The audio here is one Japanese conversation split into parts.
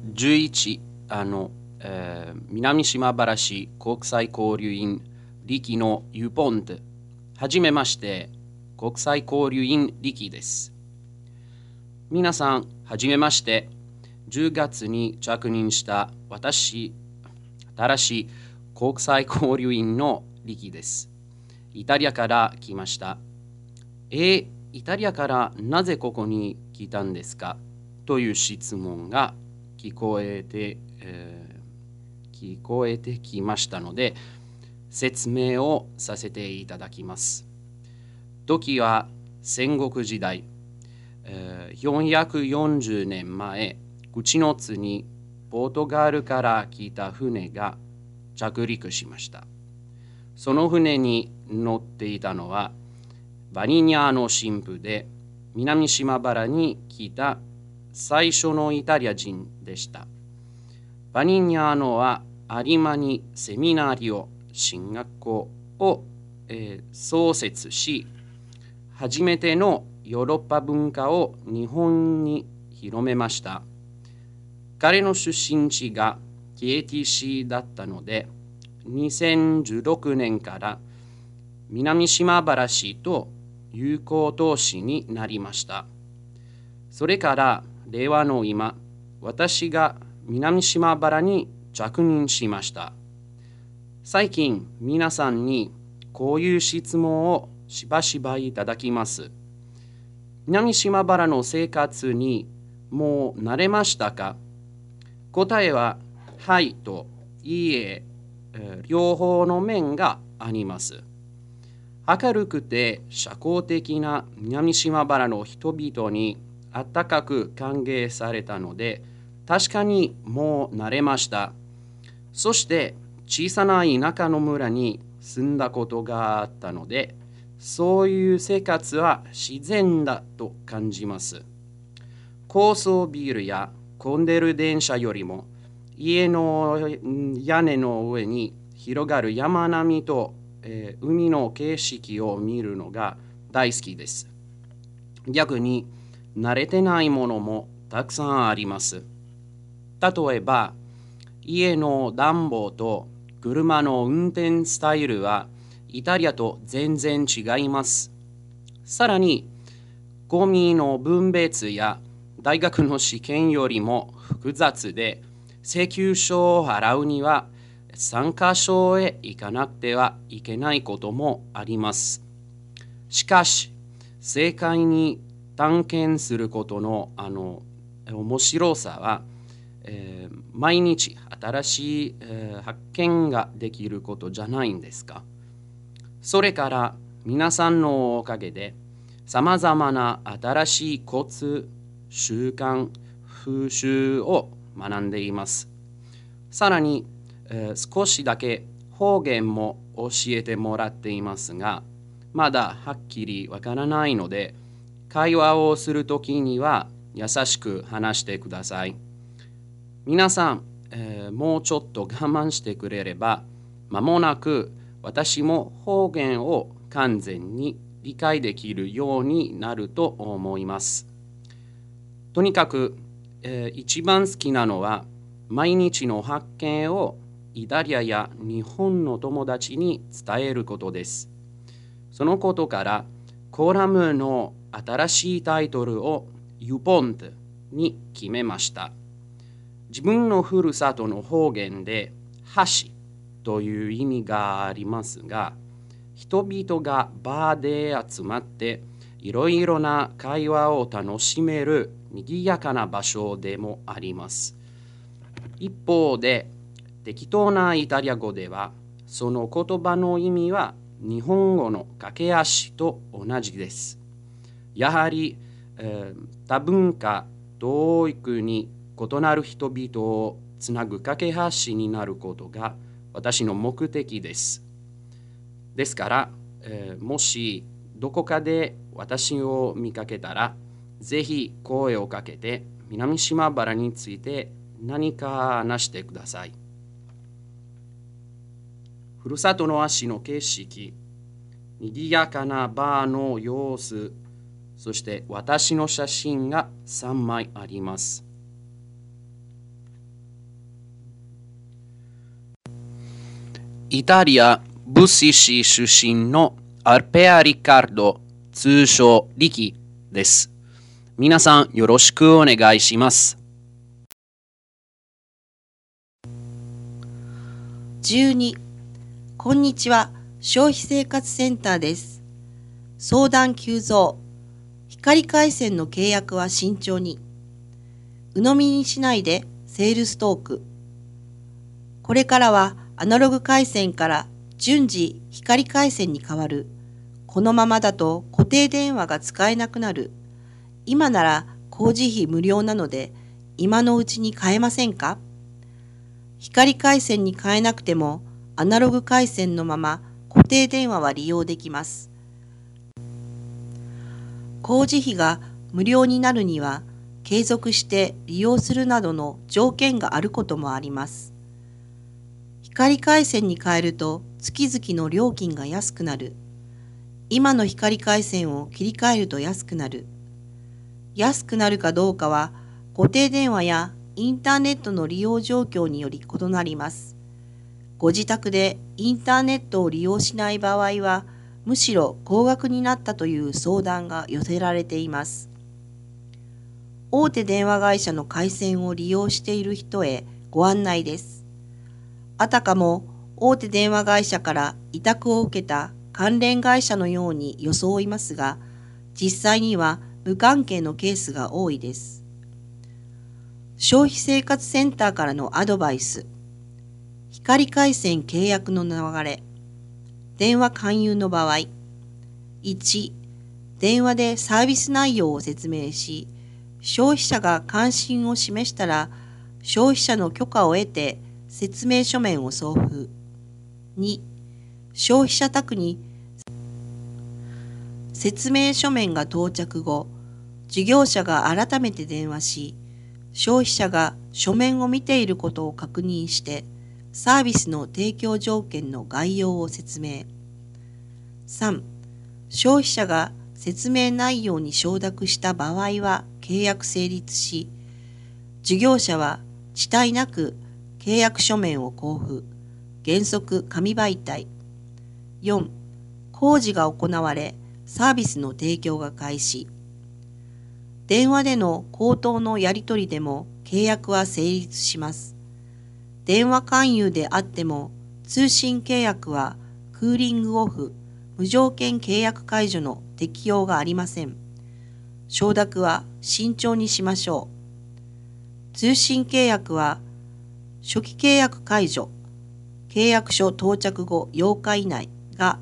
11南島原市国際交流員力のユポント。はじめまして、国際交流員力です。皆さん、はじめまして。10月に着任した新しい国際交流員の力です。イタリアから来ました。イタリアからなぜここに来たんですかという質問が聞こえてきましたので、説明をさせていただきます。時は戦国時代、440年前、口の津にポートガルから来た船が着陸しました。その船に乗っていたのはバニニャーノ神父で、南島原に来た最初のイタリア人でした。バニニャーノは有馬にセミナリオ神学校を、創設し、初めてのヨーロッパ文化を日本に広めました。彼の出身地がキエティ市だったので、2016年から南島原市と友好都市になりました。それから令和の今、私が南島原に着任しました。最近皆さんにこういう質問をしばしばいただきます。南島原の生活にもう慣れましたか？答えははいといいえ、両方の面があります。明るくて社交的な南島原の人々に温かく歓迎されたので、確かにもう慣れました。そして小さな田舎の村に住んだことがあったので、そういう生活は自然だと感じます。高層ビルや混んでる電車よりも、家の屋根の上に広がる山並みと、海の景色を見るのが大好きです。逆に慣れてないものもたくさんあります。例えば、家の暖房と車の運転スタイルはイタリアと全然違います。さらに、ゴミの分別や大学の試験よりも複雑で、請求書を払うには3カ所へ行かなくてはいけないこともあります。しかし、正解に探検することの面白さは、毎日新しい、発見ができることじゃないんですか。それから皆さんのおかげでさまざまな新しいコツ、習慣、風習を学んでいます。さらに、少しだけ方言も教えてもらっていますが、まだはっきりわからないので、会話をするときには優しく話してください。皆さん、もうちょっと我慢してくれれば、間もなく私も方言を完全に理解できるようになると思います。とにかく、一番好きなのは毎日の発見をイタリアや日本の友達に伝えることです。そのことからコラムの新しいタイトルをユポントに決めました。自分のふるさとの方言で橋という意味がありますが、人々がバーで集まっていろいろな会話を楽しめる賑やかな場所でもあります。一方で、適当なイタリア語ではその言葉の意味は日本語の駆け足と同じです。やはり、多文化、同育に異なる人々をつなぐ架け橋になることが私の目的です。ですから、もしどこかで私を見かけたら、ぜひ声をかけて南島原について何か話してください。ふるさとの足の景色、賑やかなバーの様子、そして私の写真が3枚あります。 イタリア・ブッシ市出身のアルペア・リカルド、通称リキです。皆さんよろしくお願いします。 12、こんにちは。消費生活センターです。相談急増。光回線の契約は慎重に。鵜呑みにしないでセールストーク。これからはアナログ回線から順次光回線に変わる。このままだと固定電話が使えなくなる。今なら工事費無料なので今のうちに変えませんか？光回線に変えなくてもアナログ回線のまま固定電話は利用できます。工事費が無料になるには継続して利用するなどの条件があることもあります。光回線に変えると月々の料金が安くなる。今の光回線を切り替えると安くなる。安くなるかどうかは固定電話やインターネットの利用状況により異なります。ご自宅でインターネットを利用しない場合は、むしろ高額になったという相談が寄せられています。大手電話会社の回線を利用している人へご案内です。あたかも大手電話会社から委託を受けた関連会社のように装いますが、実際には無関係のケースが多いです。消費生活センターからのアドバイス。光回線契約の流れ。電話勧誘の場合。1、電話でサービス内容を説明し、消費者が関心を示したら、消費者の許可を得て説明書面を送付。2、消費者宅に説明書面が到着後、事業者が改めて電話し、消費者が書面を見ていることを確認して、サービスの提供条件の概要を説明。3、消費者が説明内容に承諾した場合は契約成立し、事業者は遅滞なく契約書面を交付、原則紙媒体。4、工事が行われ、サービスの提供が開始。電話での口頭のやり取りでも契約は成立します。電話勧誘であっても通信契約はクーリングオフ、無条件契約解除の適用がありません。承諾は慎重にしましょう。通信契約は初期契約解除、契約書到着後8日以内が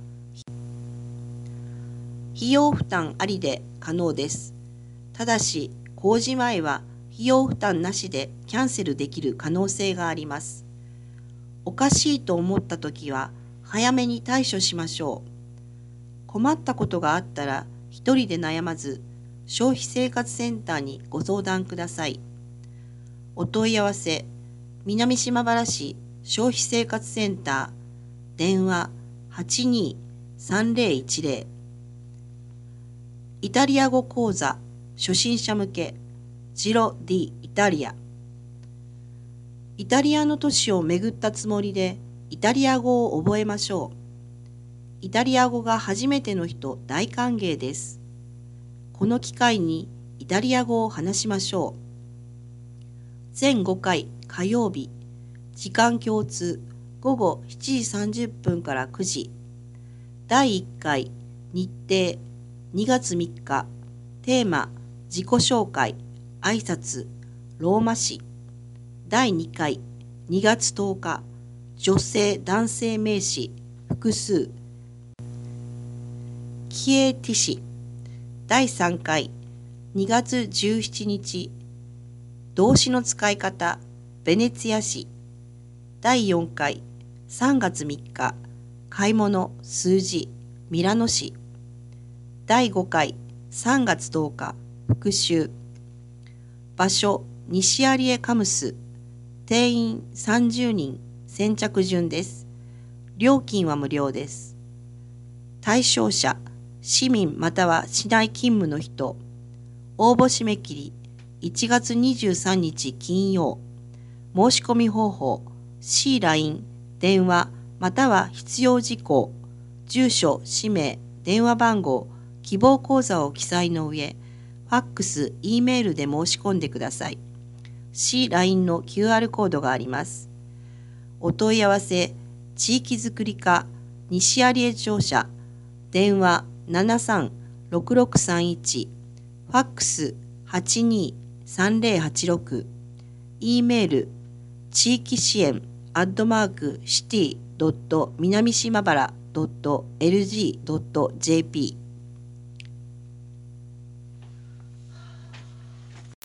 費用負担ありで可能です。ただし、工事前は費用負担なしでキャンセルできる可能性があります。おかしいと思ったときは早めに対処しましょう。困ったことがあったら一人で悩まず、消費生活センターにご相談ください。お問い合わせ、南島原市消費生活センター、電話82-3010。イタリア語講座初心者向けジロ・ディ・イタリア。イタリアの都市を巡ったつもりでイタリア語を覚えましょう。イタリア語が初めての人大歓迎です。この機会にイタリア語を話しましょう。全5回火曜日、時間共通午後7時30分から9時。第1回日程2月3日。テーマ自己紹介、挨拶、ローマ字。第2回2月10日。女性男性名詞、複数。キエティシ。第3回2月17日。動詞の使い方、ベネツィア市。第4回3月3日。買い物、数字、ミラノ市。第5回3月10日。復習。場所、西アリエカムス。定員30人、先着順です。料金は無料です。対象者、市民または市内勤務の人。応募締め切り、1月23日金曜。申し込み方法、C-LINE、電話または必要事項、住所、氏名、電話番号、希望口座を記載の上、ファックス、E メールで申し込んでください。C LINE の QR コードがあります。お問い合わせ、地域づくり課、西有江庁舎、電話73-6631、ファックス82-3086、E メール、地域支援@city.南島原.lg.jp